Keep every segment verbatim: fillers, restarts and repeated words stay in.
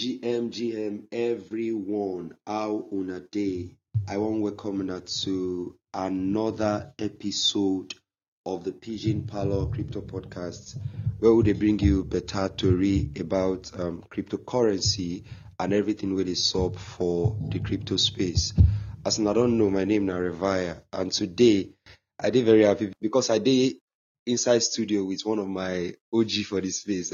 G M, G M, everyone, how una day? I want to welcome una to another episode of the Pigeon Parlor Crypto Podcast, where we dey bring you better story about um, cryptocurrency and everything where they sup for the crypto space. As I don't know, my name na Revaya, and today I did very happy because I did inside studio with one of my O G for this space.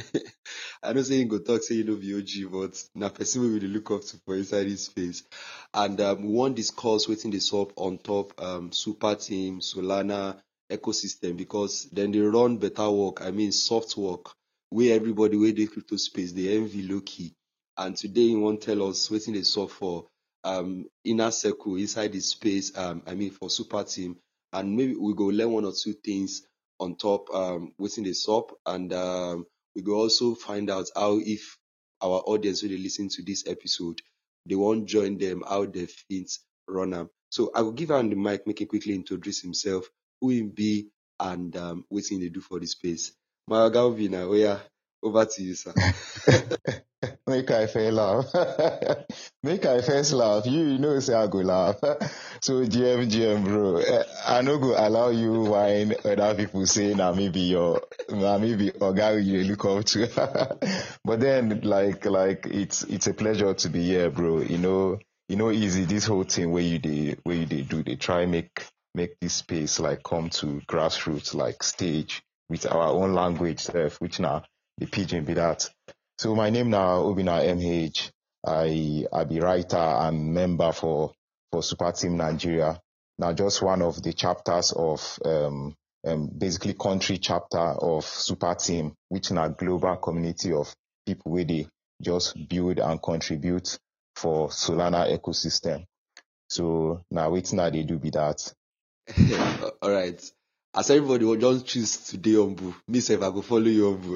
I know say you go talk say you know be O G, but na person we really look up to for inside this space. And um, we want discuss wetin dey sup on top um, Super Team, Solana ecosystem, because then they run better work. I mean soft work where everybody wey dey crypto space they envy low key. And today he won't tell us wetin dey sup for um inner circle inside this space. Um, I mean for Super Team, and maybe we go learn one or two things on top um wetin dey sup, and um we go also find out how if our audience wey dey listen to this episode they won't join them, how they fit run am. So I will give am the mic, make him quickly introduce himself, who he be, and um wetin they do for the space. My oga Obi na, oya, over to you, sir. Make I fair laugh. Make I first laugh. You, you know say I go laugh. So G M, G M, bro, eh, I no go allow you whine other people say na me be your, na me be oga you dey look up to. But then, like, like it's it's a pleasure to be here, bro. You know, you know, easy this whole thing where you dey where you dey do, they try make make this space like come to grassroots like stage with our own language stuff, which now the pidgin be that. So my name now Obina M H. I I be writer and member for for Super Team Nigeria. Now just one of the chapters of um, um basically country chapter of Super Team, which in a global community of people where they just build and contribute for Solana ecosystem. So now waiting now they do be that. All right. As everybody will just choose today on Boo. Me say if I go follow you on Boo.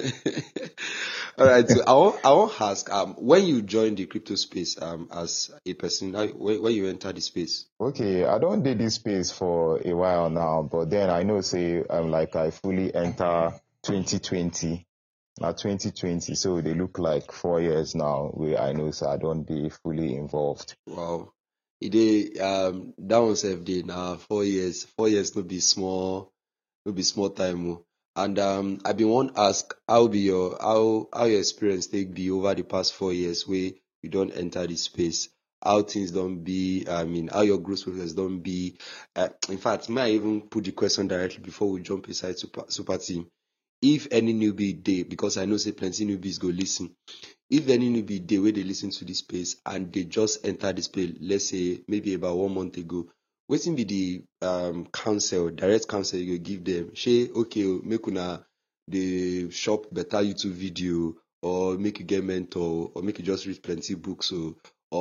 All right. So I want I want to ask um when you join the crypto space um as a person, how, when, when you enter the space. Okay, I don't do this space for a while now, but then I know say um like I fully enter twenty twenty. Now twenty twenty, so they look like four years now where I know so I don't be fully involved. Wow. It dey um that one self dey now four years. Four years no be small, no be small time. Oh. And um I been want ask how be your how how your experience take be over the past four years where you don't enter the space. How things don't be, I mean, how your growth process don't be. Uh, in fact, may I even put the question directly before we jump inside Super, super Team? If any newbie dey, because I know say plenty newbies go listen. If any newbie dey wey dey listen to this space and they just enter the space, let's say maybe about one month ago, wetin be the um counsel, direct counsel you go give them? Say, okay, make una dey shop better YouTube video, or make you get mentor, or make you just read plenty books, or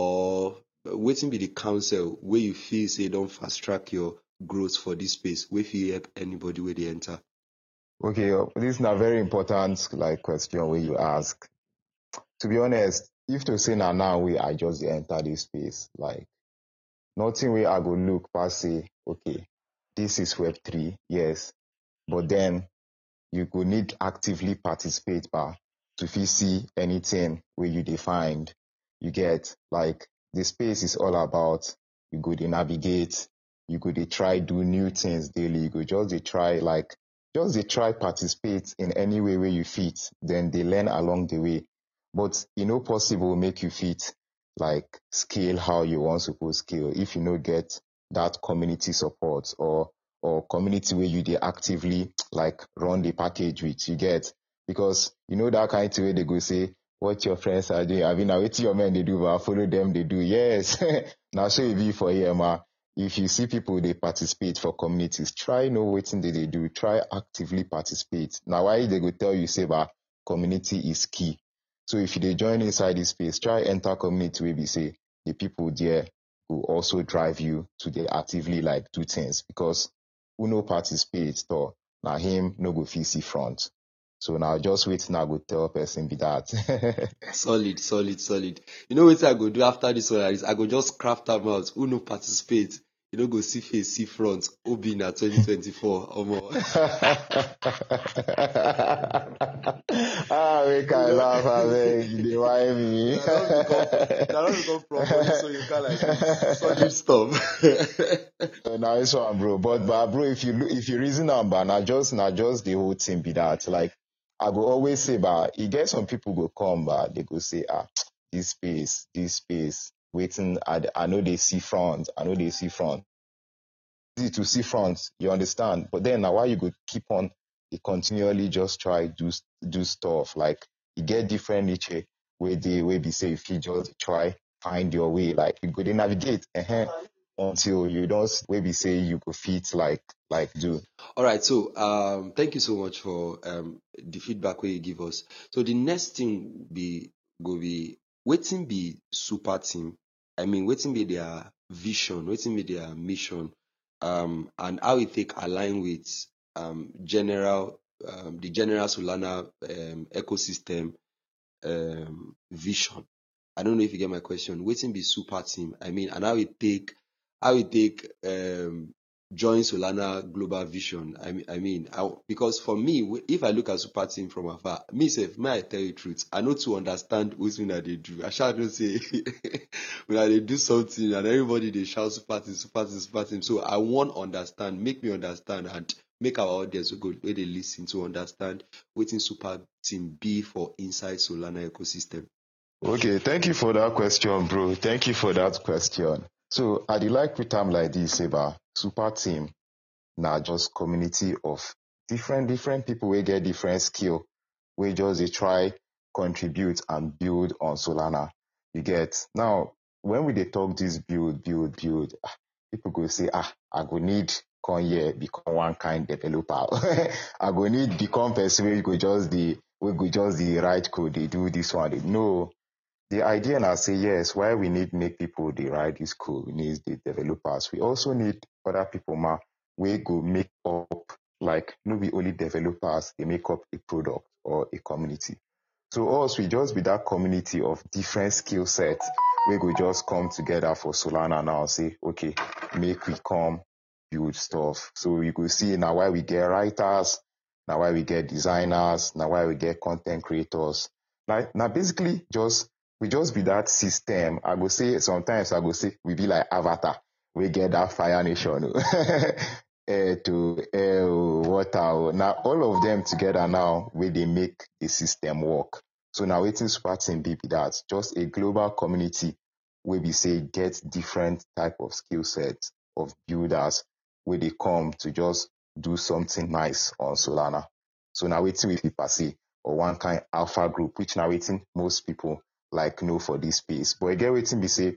or wetin be the counsel where you feel say don fast track your growth for this space, wey fit help anybody where they enter? Okay, uh, this is a very important like question where you ask. To be honest, if to say now now we I just enter this space, like nothing where I go look past say, okay, this is Web three, yes, but then you could need actively participate but to fit see anything where you define. You get like the space is all about you go dey navigate, you go dey try do new things daily, you go just dey try like just dey try participate in any way where you fit, then they learn along the way. But e no possible make you fit like scale how you want suppose scale if you no get that community support or or community where you dey actively like run the package with, you get, because you know that kind of thing where they go say what your friends are doing, I mean now what your men they do, but follow them they do, yes. Now so it be for here ma. If you see people they participate for communities, try know what thing they, they do, try actively participate. Now why they go tell you say but community is key. So if you they join inside this space, try enter community where we say the people there will also drive you to they actively like do things, because who no participate though, now him no go fit see front. So now just wait now go tell person be that. Solid, solid, solid. You know what I go do after this one is I go just craft am out who no participate. you don't go see face, see front, Obi na twenty twenty-four. Omo. Ah, we can laugh, I beg. You why me? Now don't become, now don't become from money, so you can like this solid stuff. Uh, Now it's one, bro. But but bro, if you look, if you reason on, but not just not just the whole thing be that. Like I go always say, but you get some people go come, but they go say, ah, this space, this space, waiting. I, I know they see front. I know they see front. Easy to see front, you understand. But then now why you go keep on, you continually just try do do stuff like you get different niche where they where be say if you just try find your way, like you go they navigate uh until you don't where be say you go fit like like do. All right, so um, thank you so much for um the feedback where you give us. So the next thing be go be waiting be super team. I mean, waiting be their vision, waiting be their mission, um, and how it take align with um general um the general Solana um ecosystem um vision. I don't know if you get my question. Waiting be super team. I mean, and how it take how it take um join Solana global vision. I mean, I mean, I, because for me, w- if I look at super team from afar, me self, may I tell you the truth, I know to understand what that they do. I shall not say when they do something and everybody they shout super team, super team, super team. So I want understand, make me understand, and make our audience go where they listen to understand waiting super team be for inside Solana ecosystem. Okay, thank you for that question, bro. Thank you for that question. So I would like with time like this, Eba, super team. Now just community of different different people wey get different skill wey just dey try contribute and build on Solana. You get now when we dey talk this build build build, ah, people go say ah I go need come here become one kind developer. I go need become person wey go just dey wey go just dey write code dey do this one. Dey, no, the idea now say yes, why we need make people they write this code, we need the developers. We also need other people ma we go make up like no be only developers, they make up a product or a community. So us we just be that community of different skill sets. We go just come together for Solana now and say, okay, make we come build stuff. So you go see now why we get writers, now why we get designers, now why we get content creators. Like now basically just we just be that system. I go say sometimes I go say we be like Avatar. We get that Fire Nation, air to air, water. Now all of them together now where they make the system work. So now waiting super team be that just a global community where we say get different type of skill sets of builders where they come to just do something nice on Solana. So now waiting with people say or one kind alpha group, which now waiting most people like know for this space. But again, waiting be say,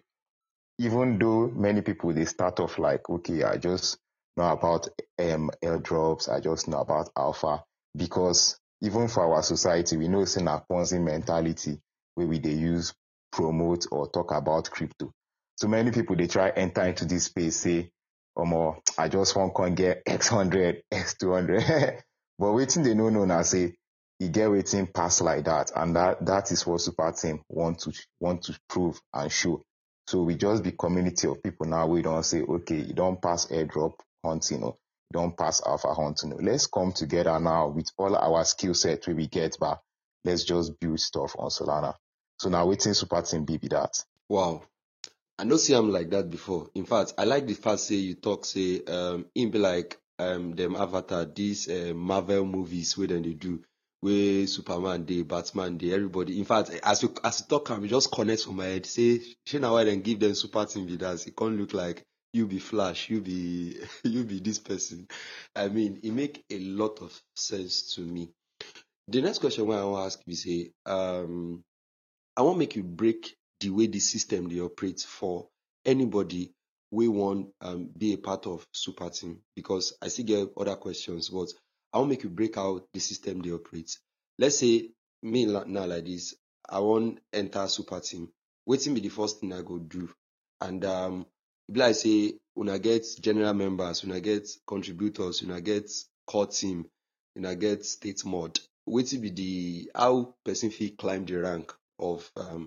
even though many people they start off like, okay, I just know about um airdrops, I just know about alpha, because even for our society, we know it's in a Ponzi mentality where we they use promote or talk about crypto. So many people they try enter into this space, say, oh more, I just want to get X hundred, X two hundred. But waiting they know no now say you get waiting pass like that, and that that is what super team want to want to prove and show. So we just be community of people now. We don't say, okay, you don't pass airdrop hunting, or you don't pass alpha hunting. No. Let's come together now with all our skill set where we get back. Let's just build stuff on Solana. So now waiting super team be be that. Wow. I no see am like that before. In fact, I like the fact say you talk say um him be like um them Avatar, these uh, Marvel movies where then they do where Superman day, Batman day, everybody. In fact, as we as we talk, we just connect from my head. Say, she now why then give them super team be that. It can't look like you be Flash, you be you be this person. I mean, it make a lot of sense to me. The next question I want to ask you say um. I want make you break the way the system they operate for anybody we want um be a part of super team, because I still get other questions, but I want make you break out the system they operate. Let's say me la- now like this, I want enter super team. Waiting be the first thing I go do, and um, e be like say una get general members, una get contributors, una get core team, una get state mod. Waiting be the how person fit climb the rank of um,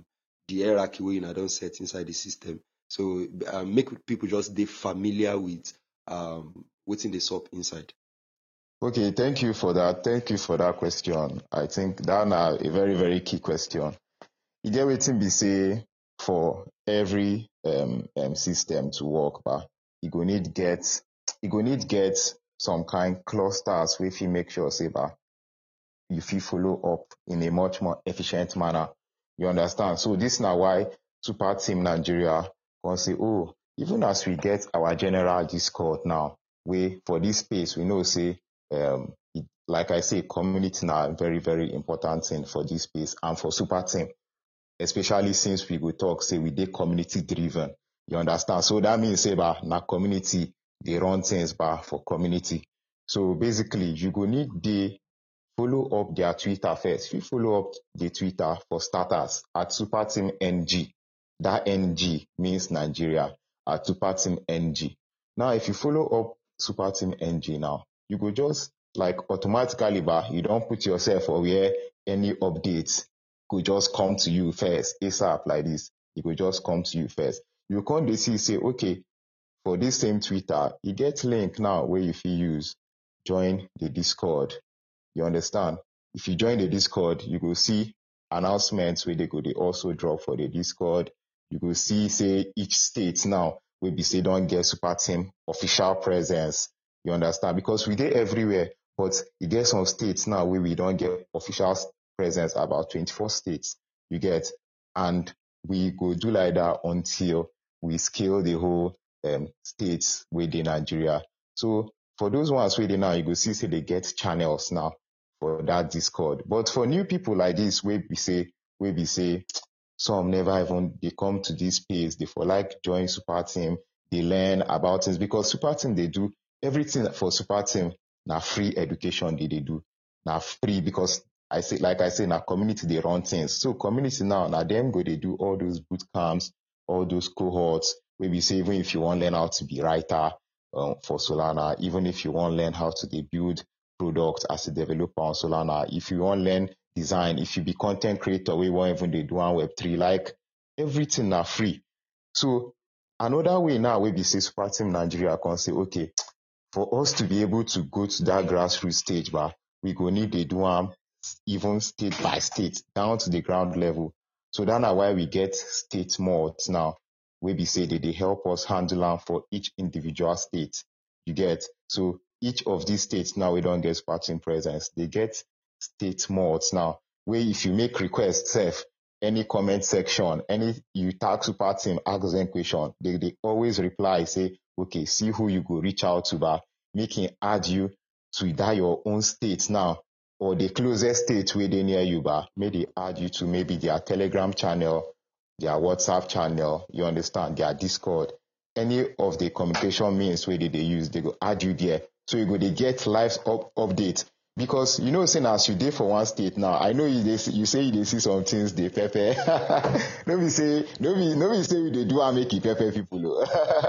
the hierarchy where you don't set inside the system. So uh, make people just be familiar with um what's in the sub inside. Okay, thank you for that. Thank you for that question. I think that's a very, very key question. You get wetin be say for every um, um system to work, but you go need get you go need get some kind clusters wey fit make sure say ba you fit follow up in a much more efficient manner. You understand? So this na why Super Team Nigeria can say, oh, even as we get our general Discord now, we for this space we know say um it, like I say, community na very, very important thing for this space and for Super Team, especially since we go talk say we dey community driven. You understand? So that means say ba na community dey run things ba for community. So basically you go need dey follow up their Twitter first. If you follow up the Twitter for starters at Super Team N G, that N G means Nigeria, at Super Team N G. Now, if you follow up Super Team N G now, you go just like automatically, bah, you don't put yourself for where any updates could just come to you first, ASAP like this. It could just come to you first. You can't see, say, okay, for this same Twitter, you get link now where if you use, join the Discord. You understand? If you join the Discord, you go see announcements where they go they also drop for the Discord. You go see, say, each state now will be say don't get Super Team official presence. You understand? Because we get everywhere, but you get some states now where we don't get official presence, about twenty-four states you get. And we go do like that until we scale the whole um, states within Nigeria. So for those ones where they now, you go see, say they get channels now for that Discord. But for new people like this, we be say, we be say, some never even, they come to this space, they for like join Super Team, they learn about things, because Super Team, they do everything for Super Team, now free education they, they do, now free, because I say, like I say, now community, they run things. So community now, now them go, they do all those boot camps, all those cohorts, where we say, even if you want to learn how to be writer um, for Solana, even if you want to learn how to they build product as a developer on Solana, if you want to learn design, if you be content creator, we want even they do on Web three, like everything now free. So another way now we be say Super Team Nigeria can say, okay, for us to be able to go to that grassroots stage, but we go need they do um, even state by state, down to the ground level. So that's why we get state mods now. We be say that they help us handle them for each individual state. You get, so each of these states now we don't get Super Team presence. They get state mods now, where if you make requests, self, any comment section, any you tag Super Team, ask them question, they, they always reply, say, okay, see who you go reach out to, but making add you to that your own state now, or the closest state where they near you, but may they add you to maybe their Telegram channel, their WhatsApp channel, you understand, their Discord, any of the communication means where they, they use, they go add you there. So you go, they get live up, update. Because you know, saying as you did for one state now, I know you they, you say they see some things they pepper. Don't be say, don't be, don't be say they do and make it pepper people.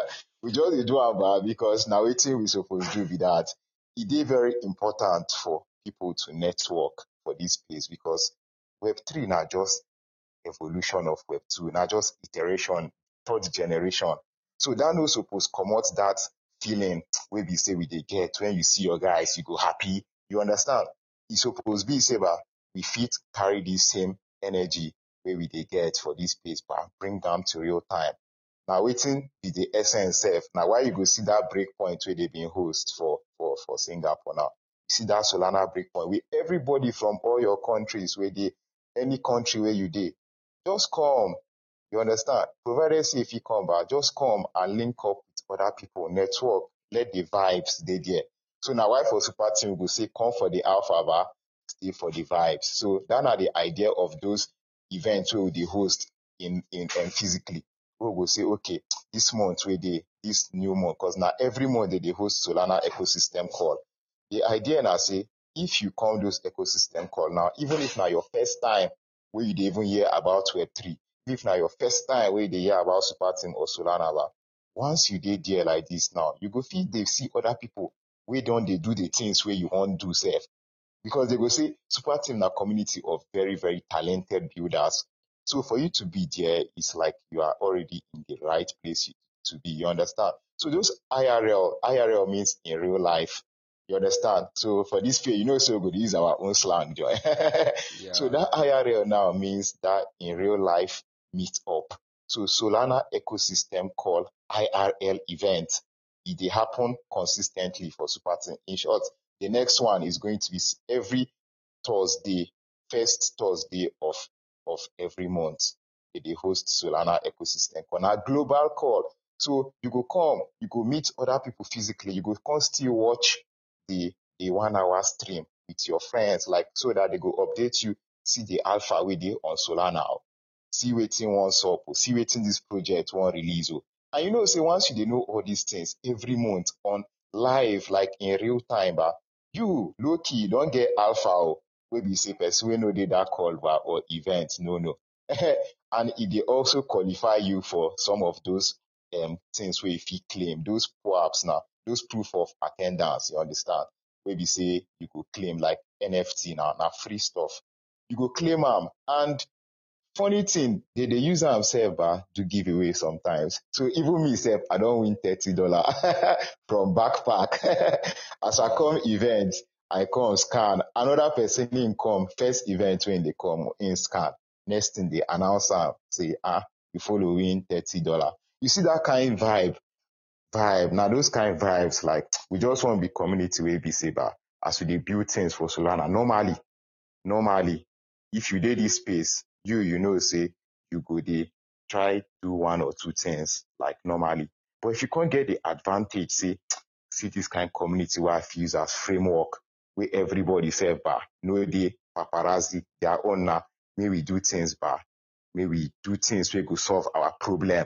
We just they do about because now waiting we supposed to be that. It is very important for people to network for this place because Web three now just evolution of Web two, not just iteration, third generation. So that no suppose come out that feeling where we say we they get when you see your guys, you go happy. You understand? It suppose be say, but we fit carry this same energy where we they get for this place, but bring them to real time. Now waiting be the essence self. Now why you go see that breakpoint where they been host for for for Singapore now. You see that Solana breakpoint with everybody from all your countries where they any country where you did. Just come. You understand? Provided say if you come back, just come and link up with other people, network, let the vibes they there. So now why for Super Team we go say come for the alpha bar, stay for the vibes. So that are the idea of those events where they host in in um, physically. We will say, okay, this month where they this new month, because now every month they, they host Solana ecosystem call. The idea now say if you come those ecosystem call now, even if now your first time where you even hear about Web three, if now your first time where they hear about Super Team or Solana, once you did there like this now, you go feel they see other people where don't they do the things where you want to do safe. Because they go say Super Team na community of very, very talented builders. So for you to be there, it's like you are already in the right place to be. You understand? So those I R L, I R L means in real life. You understand? So for this field, you know, so good, use our own slang, Joy. Yeah. So that I R L now means that in real life meet up. So Solana ecosystem called I R L event. It they happen consistently for Super Team. In short, the next one is going to be every Thursday, first Thursday of, of every month. They host Solana ecosystem on a global call. So you go come, you go meet other people physically, you go come still watch the, the one hour stream with your friends, like so that they go update you, see the alpha we dey on Solana, see wetin wan sup, see wetin this project wan release. And you know, say once you dey know all these things every month on live, like in real time, bah, you low key don't get alpha wey be say person wey no dey that call bah, or event, no, no. And it dey also qualify you for some of those um things where if you claim, those P O A Ps now, those proof of attendance, you understand? Where we say you could claim like N F T now, now free stuff. You go claim them, and funny thing, they they use am sef bah, to give away sometimes. So even me sef, I don't win thirty dollars from backpack. As I come event, I come scan. Another person in come, first event when they come in scan. Next thing they announce am, say, ah, you follow win thirty dollars. You see that kind of vibe, vibe. Now those kind of vibes, like we just want to be community wey be say bah, as we dey build things for Solana. Normally, normally, if you dey this space, you you know say you go dey try do one or two things like normally. But if you can't get the advantage, say, see this kind of community where I feel use as framework, where everybody say bah, no dey paparazzi, their own now, may we do things bah, may we do things where go solve our problem.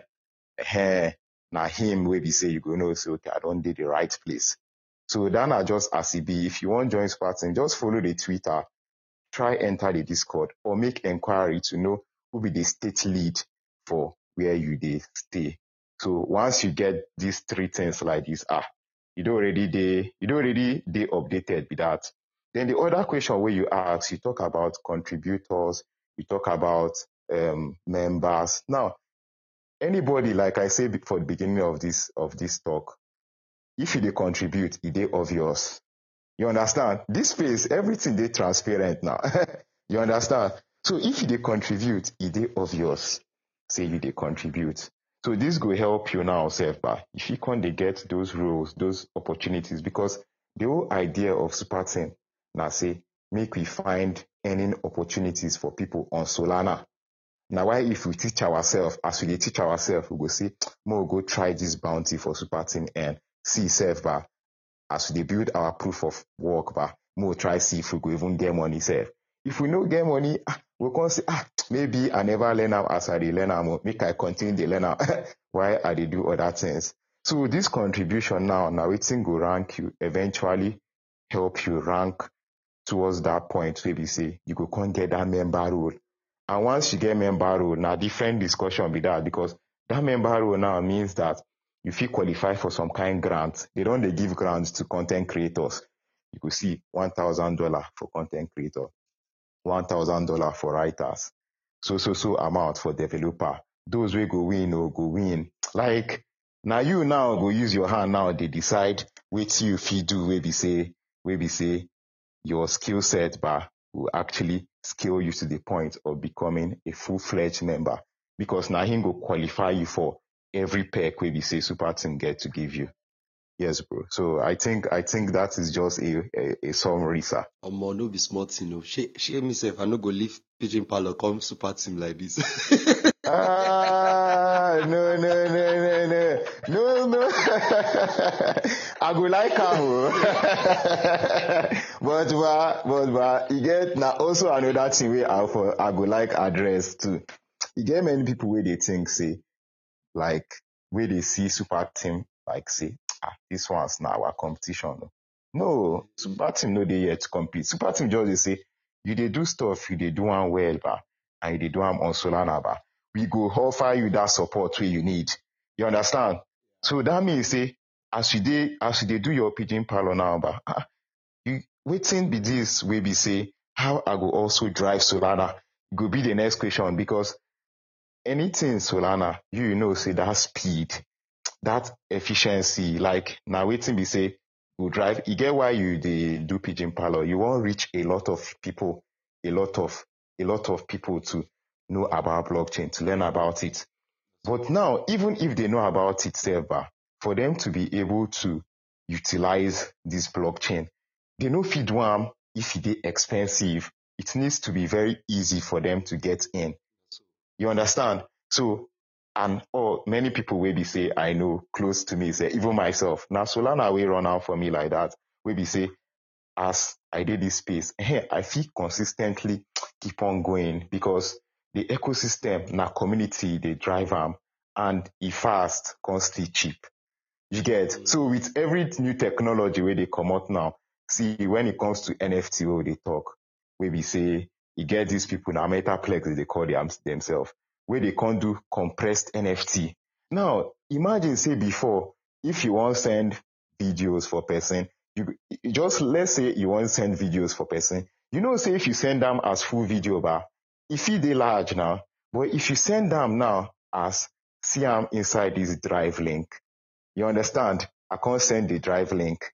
Eh, now him where we say you go know say okay, I don't do the right place. So that na just as it be. If you want join Spartan, just follow the Twitter, try enter the Discord, or make inquiry to know who be the state lead for where you dey stay. So once you get these three things like this, ah, you don't already dey, you don't already dey updated with that. Then the other question where you ask, you talk about contributors, you talk about um, members. Now, anybody, like I said for the beginning of this of this talk, if you dey contribute, it dey obvious. You understand? This space, everything they transparent now. You understand? So if you they contribute, it they obvious. Say you they contribute. So this will help you now, self, but if you can't they get those roles, those opportunities, because the whole idea of Super Team now say make we find earning opportunities for people on Solana. Now why if we teach ourselves, as we teach ourselves, we go say, more go try this bounty for Super Team and see self, but as we build our proof of work, but we'll try see if we go even get money sef. If we no get money, we can say, ah, maybe I never learn am as I dey learn am, make I continue to learn am while I dey do other things. So this contribution now, now wetin go rank you, eventually help you rank towards that point where we say you go come get that member role. And once you get member role, now different discussion be that, because that member role now means that you feel qualify for some kind grant. They don't they give grants to content creators. You could see one thousand dollars for content creator, one thousand dollars for writers, so, so, so amount for developer. Those will go win or go win. Like, now you now go use your hand now, they decide what you feel do, where we say, where we say your skill set bar will actually scale you to the point of becoming a full-fledged member. Because now him go qualify you for every perk where we say Super Team get to give you. Yes, bro. So I think I think that is just a a, a summary, sir. Omo, no be smart thing, no. Shame myself, I no go leave Pigeon Parlor come Super Team like this. Ah, no, no, no, no, no, no, no. I go like am, but but but but you get now also another thing where I for I go like address too. You get many people where they think say like where they see Super Team like say ah this one's now our competition. No, Super Team no dey yet to compete. Super Team just they say you they do stuff, you they do one well, bah, and you they do them on Solana, bah. We go offer you that support where you need. You understand? So that means say as you dey as you dey do your Pigeon Parlor now, bah, ah, you waiting be this way be say how I go also drive Solana go be the next question, because anything Solana, you know, say that speed, that efficiency, like now waiting be say you drive, you get why you they do Pigeon Parlor. You won't reach a lot of people, a lot of a lot of people to know about blockchain, to learn about it. But now, even if they know about it, Seva, for them to be able to utilize this blockchain, they know feed one if it is expensive. It needs to be very easy for them to get in. You understand? So, and oh, many people will be say, I know close to me, say, even myself. Now Solana will run out for me like that. Will be say, as I did this space, I feel consistently keep on going because the ecosystem, na community, they drive them and e fast, constantly cheap. You get? Mm-hmm. So with every new technology where they come out now, see when it comes to N F T where they talk, where we say, you get these people now, Metaplex, they call them, themselves, where they can't do compressed N F T. Now, imagine say before, if you want to send videos for person, you just, let's say you want to send videos for person, you know, say if you send them as full video bar, if they large now, but if you send them now as see them inside this drive link, you understand? I can't send the drive link.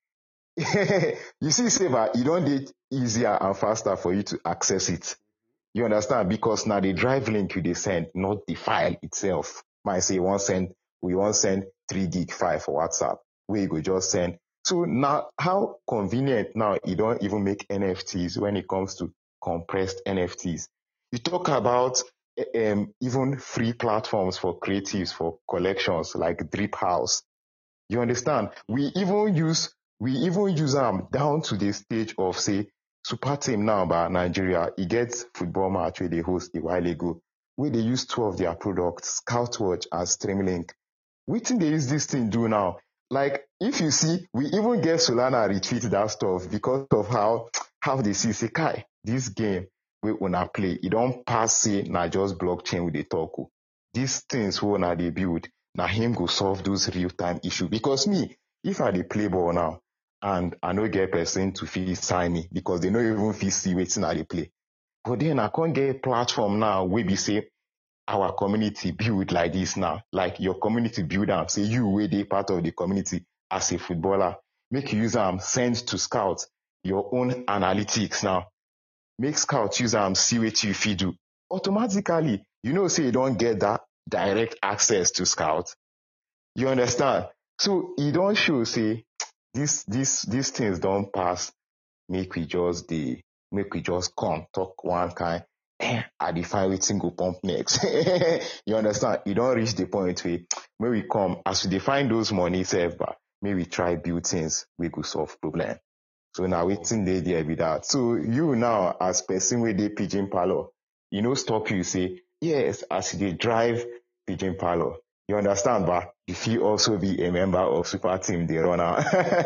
You see, Saver, you don't need easier and faster for you to access it. You understand? Because now the drive link you they send, not the file itself. Might say you want send, we want send three gig file for WhatsApp, where you go just send. So now, how convenient now you don't even make N F Ts when it comes to compressed N F Ts. You talk about um, even free platforms for creatives, for collections like Drip House. You understand? We even use we even use them down to the stage of say Super Team now by Nigeria. It gets football match where they host a while ago, where they use two of their products, Scoutwatch and Streamlink. We think they use this thing do now. Like if you see, we even get Solana retweet that stuff because of how how they see say Kai, this game we wanna play, it don't pass say na just blockchain with the talk. These things we wanna they build. Now him go solve those real time issue. Because me, if I dey play ball now and I no get person to feel sign me because they no even feel see waiting I dey play. But then I can't get a platform now where we say our community build like this now. Like your community build am. Say you wey dey part of the community as a footballer. Make you use am send to Scout your own analytics now. Make Scout use am see what you fit do. Automatically, you know say you don't get that direct access to Scout. You understand? So e don show say this this these things don't pass. Make we just dey make we just come talk one kind. Eh, I define wetin go pump next. You understand? E don reach the point where when we come as we define those money sef, may we try build things we go solve problem. So now wetin dey there be that. So you now as person wey dey Pigeon Parlor, you know stop you say yes as you dey drive Pigeon Parlor. You understand, but you fit also be a member of Super Team dey run out.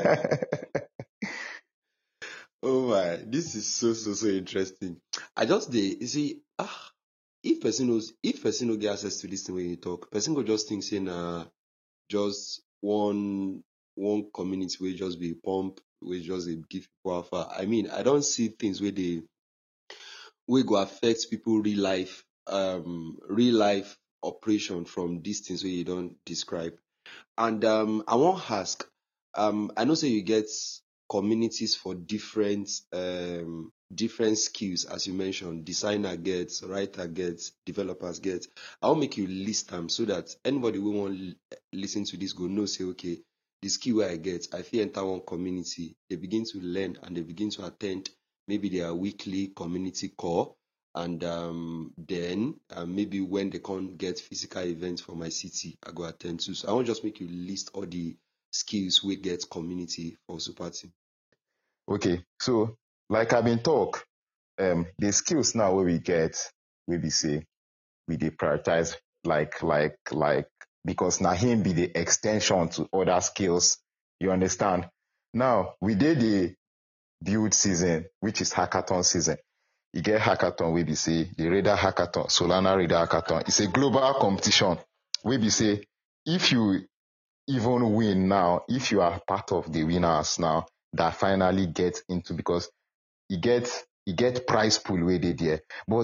Oh my, this is so so so interesting. I just dey you see ah if person knows if person no get access to this thing when you talk, person go just think say na just one one community wey just be pump, wey just dey give people alpha. I mean, I don't see things where they wey go affect people real life um real life operation from these things where you don't describe. And um I won't ask, um I know say you get communities for different um different skills, as you mentioned, designer gets, writer gets, developers get. I'll make you list them so that anybody who want l- listen to this go know say okay, the skill where I get, I feel enter one community, they begin to learn and they begin to attend maybe their weekly community call. And um, then uh, maybe when they can't get physical events for my city, I go attend to. So I want just make you list all the skills we get community for Super Team. Okay, so like I've been talk, um, the skills now where we get, we be say, we dey prioritize like like like because now him be the extension to other skills. You understand? Now we did the build season, which is hackathon season. You get hackathon we be say the Radar Hackathon, Solana Radar Hackathon. It's a global competition. We be say if you even win now, if you are part of the winners now that finally get into because you get you get prize pool where they there. But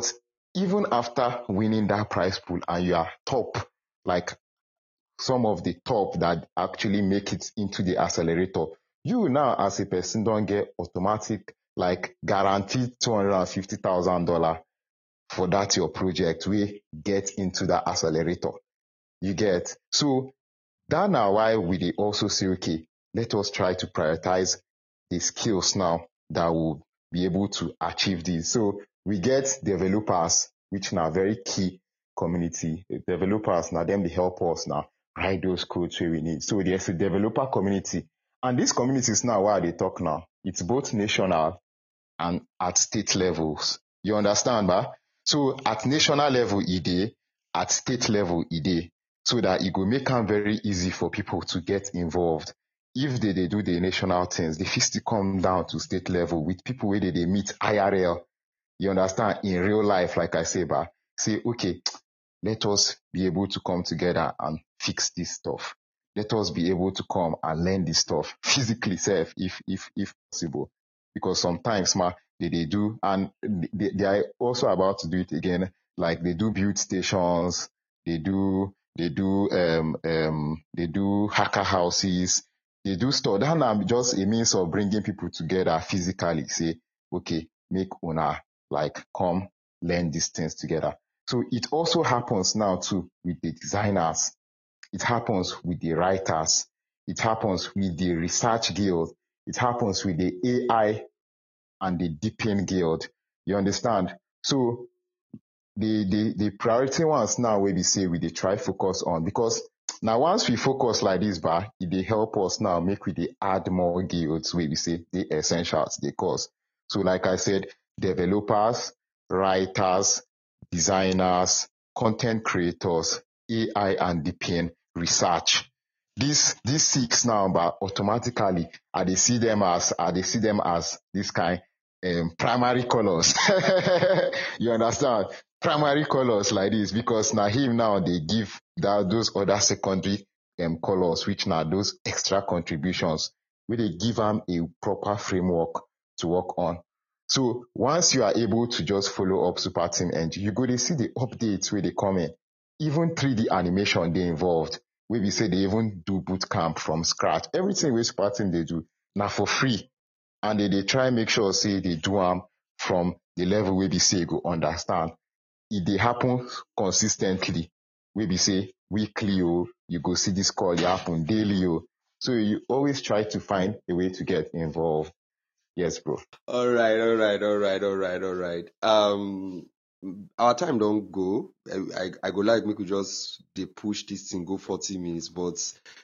even after winning that prize pool and you are top, like some of the top that actually make it into the accelerator, you now as a person don't get automatic, like guaranteed two hundred fifty thousand dollars for that your project we get into that accelerator. You get? So that now why we dey also say, okay, let us try to prioritize the skills now that will be able to achieve this. So we get developers, which now very key community. The developers now them they help us now write those codes where we need. So there's a developer community. And these communities now why they talk now, it's both national and at state levels. You understand, ba? So at national level e dey, at state level e dey, so that it go make am very easy for people to get involved. If they, they do the national things, they fit still come down to state level with people where they, they meet I R L. You understand? In real life, like I say, ba, say, okay, let us be able to come together and fix this stuff. Let us be able to come and learn this stuff physically self, if if if possible. Because sometimes ma they, they do, and they, they are also about to do it again, like they do build stations, they do they do um um they do hacker houses, they do stuff. That now just a means of bringing people together physically, say, okay, make una like come learn these things together. So it also happens now too with the designers. It happens with the writers. It happens with the research guild. It happens with the A I and the deeping guild. You understand? So the the the priority ones now where we say we dey try focus on, because now once we focus like this, ba, it dey help us now make we dey add more guilds where we say the essentials they cause. So like I said, developers, writers, designers, content creators, A I and deeping, research. These these six now, but automatically I dey see them as I dey see them as this kind um primary colors. You understand? Primary colors like this, because now him now they give that those other secondary um colors, which now those extra contributions where they give them a proper framework to work on. So once you are able to just follow up Super Team and you go to see the updates where they come in, even three D animation they involved, where we say they even do boot camp from scratch. Everything with Super Team they do now for free, and they, they try make sure say they do them from the level where we say go understand. If they happen consistently, where we say weekly, oh, you go see this call, it happen daily, oh. So you always try to find a way to get involved. Yes, bro. All right, all right, all right, all right, all right. Um, our time don't go. I, I, I go like me could just they push this thing go forty minutes, but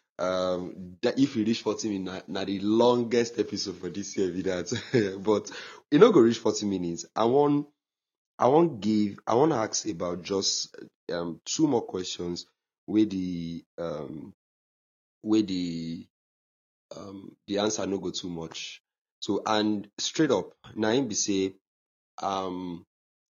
um, that if we reach forty minutes, now the longest episode for this year, be that. But you know, go reach forty minutes. I want, I want give, I want to ask about just um two more questions where the um where the um the answer no go too much. So and straight up, Naim be say, um,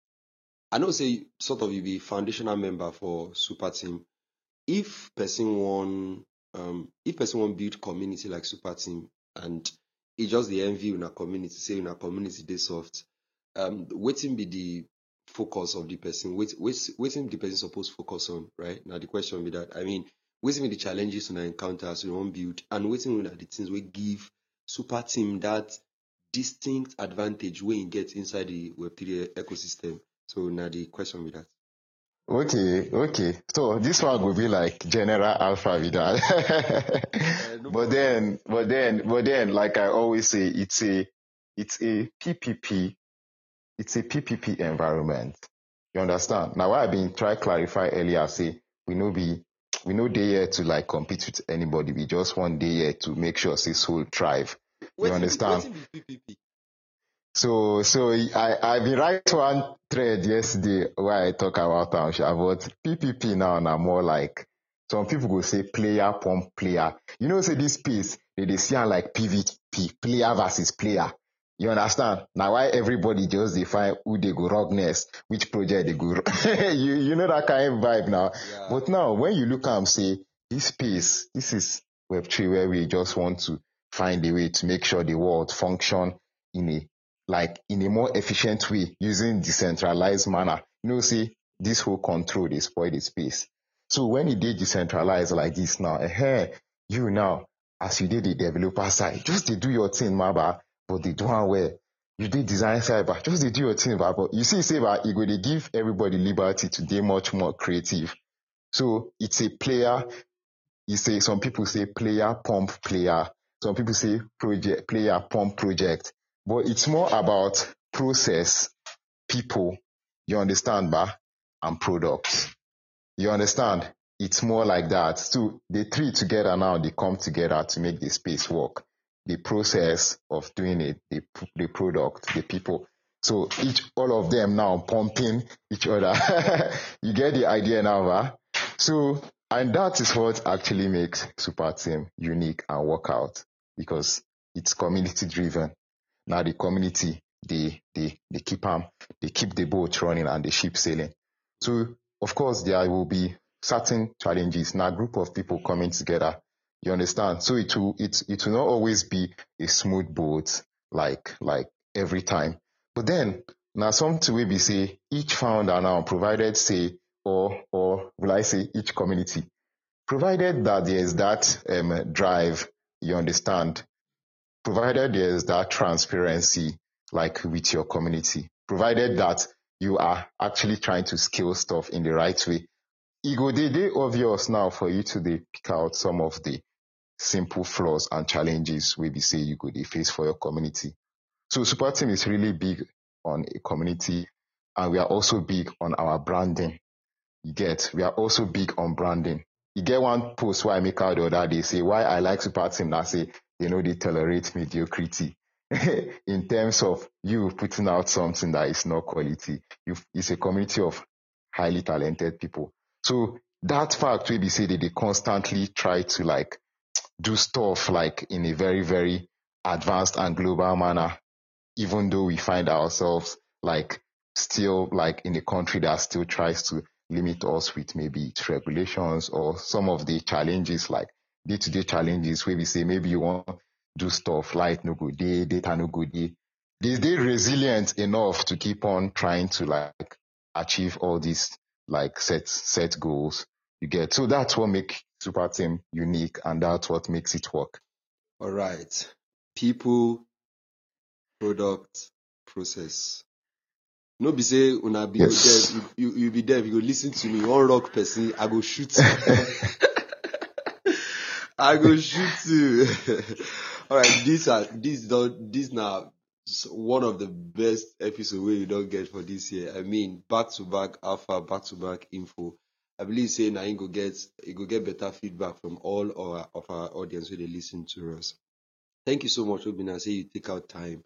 I know say sort of you be foundational member for Super Team. If person want, um, if person want build community like Super Team, and it just the envy in a community, say in a community they soft, um, waiting be the focus of the person. Wait, wait, waiting the person supposed to focus on, right? Now the question be that, I mean, waiting be the challenges in encounters we want build, and waiting with the things we give Super Team that distinct advantage when you get inside the Web three ecosystem. So now the question with that. Okay, okay. So this one will be like general alpha with that. Uh, no But problem. then, but then, but then, like I always say, it's a, it's a P P P, it's a P P P environment. You understand? Now, what I've been trying to clarify earlier, say we know be, we know they here to like compete with anybody. We just want day here to make sure say soul thrive. You Waiting be, understand? waiting be P P P. So, so I, I been write one thread yesterday where I talk about Township, but P P P now are more like, some people go say player pump player. You know, say this piece, they, they see am like P V P, player versus player. You understand? Now why everybody just define who they go rock next, which project they go you, you know that kind of vibe now. Yeah. But now when you look at them, say, this piece, this is Web three where we just want to find a way to make sure the world function in a like in a more efficient way using decentralized manner. you know, see, this whole control, they spoil the space. So when it did decentralize like this now, eh, you now, as you did the developer side, just they do your thing, maba, but they do one well. You did design side, but just they do your thing, but you see, say, but you go, they give everybody liberty to be much more creative. So it's a player, you say, some people say player, pump, player. Some people say project, player, pump, project. But it's more about process, people, you understand, ba, and products. You understand? It's more like that. So the three together now, they come together to make the space work. The process of doing it, the, the product, the people. So each, all of them now pumping each other. You get the idea now, ba? So, and that is what actually makes Super Team unique and work out, because it's community driven. Now the community, they, they, they keep them, they keep the boat running and the ship sailing. So of course there will be certain challenges. Now a group of people coming together, you understand? So it will, it, it will not always be a smooth boat like, like every time. But then now something will be say each founder now provided say, or, or will I say each community, provided that there is that um, drive, you understand, provided there is that transparency, like with your community, provided that you are actually trying to scale stuff in the right way, it go dey dey obvious now for you to dey pick out some of the simple flaws and challenges wey be say you go dey face for your community. So Super Team is really big on a community, and we are also big on our branding. You get, we are also big on branding. You get one post where I make out the other day, say why I like Super Team, that say they know they tolerate mediocrity in terms of you putting out something that is not quality. You, it's a community of highly talented people. So that fact will be say that they constantly try to like do stuff like in a very, very advanced and global manner, even though we find ourselves like still like in a country that still tries to limit us with maybe its regulations or some of the challenges, like day-to-day challenges where we say maybe you want to do stuff, light no good day, data no good day. They they resilient enough to keep on trying to like achieve all these like set set goals you get. So that's what makes Super Team unique, and that's what makes it work. All right. People, product, process. No be say una be Yes. deaf, you, you you be deaf, you go listen to me, one rock person, I go shoot you. I go shoot you. All right, these are these don't these now one of the best episodes where you don't get for this year. I mean, back to back alpha, back to back info. I believe say now you go get you go get better feedback from all our of our audience where they listen to us. Thank you so much, Obina. Say you take out time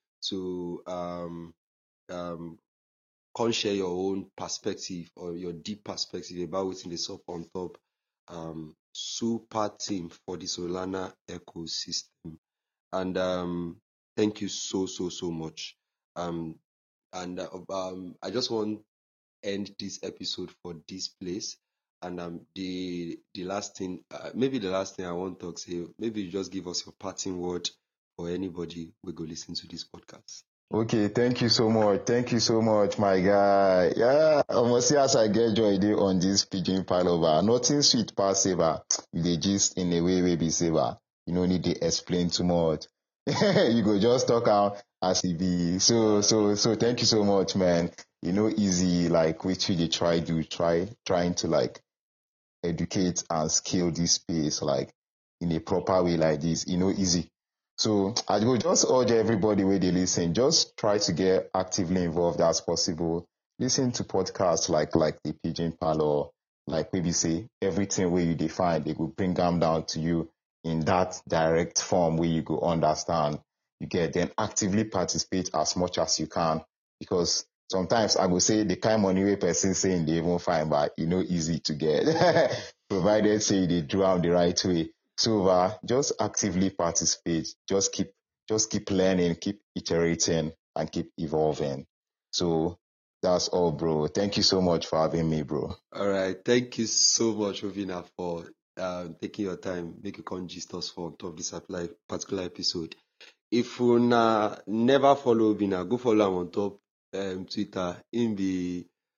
to um um come share your own perspective or your deep perspective about what's in the up on top um Super Team for the Solana ecosystem. And um thank you so so so much. Um and uh, um I just want to end this episode for this place. And um the the last thing uh, maybe the last thing I want to talk say, maybe you just give us your parting word for anybody who go listen to this podcast. Okay, thank you so much. Thank you so much, my guy. Yeah, almost see as I get joy dey on this Pidgin Palover. Nothing sweet pass saver. You dey gist in a way wey be saver. You no need to explain too much. You go just talk out as e be. So, so, so thank you so much, man. You know, easy, like, which you dey try do, try, trying to like educate and scale this space like in a proper way like this, you know, easy. So I will just urge everybody where they listen, just try to get actively involved as possible. Listen to podcasts like like the Pidgin Parlor, like maybe say everything where you define, they will bring them down to you in that direct form where you go understand. You get then actively participate as much as you can, because sometimes I go say the kind of money wey person saying they even find, but you know, easy to get, provided say they do am the right way. So uh, just actively participate. Just keep, just keep learning, keep iterating, and keep evolving. So that's all, bro. Thank you so much for having me, bro. All right, thank you so much, Ovina, for uh, taking your time, make you come gist us for on top of this particular episode. If you na never follow Ovina, go follow him on top um, Twitter. In the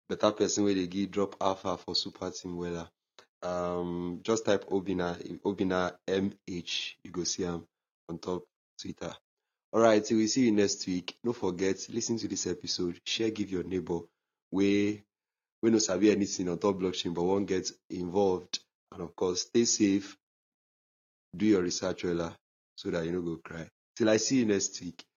better person where they give drop alpha for super team wella. Um, just type Obina, Obina M H. You go see him on top Twitter. All right, till we see you next week. Don't forget, listen to this episode, share, give your neighbor. We we no sabi anything on top blockchain, but won't get involved. And of course, stay safe. Do your research, wella, so that you don't go cry. Till I see you next week.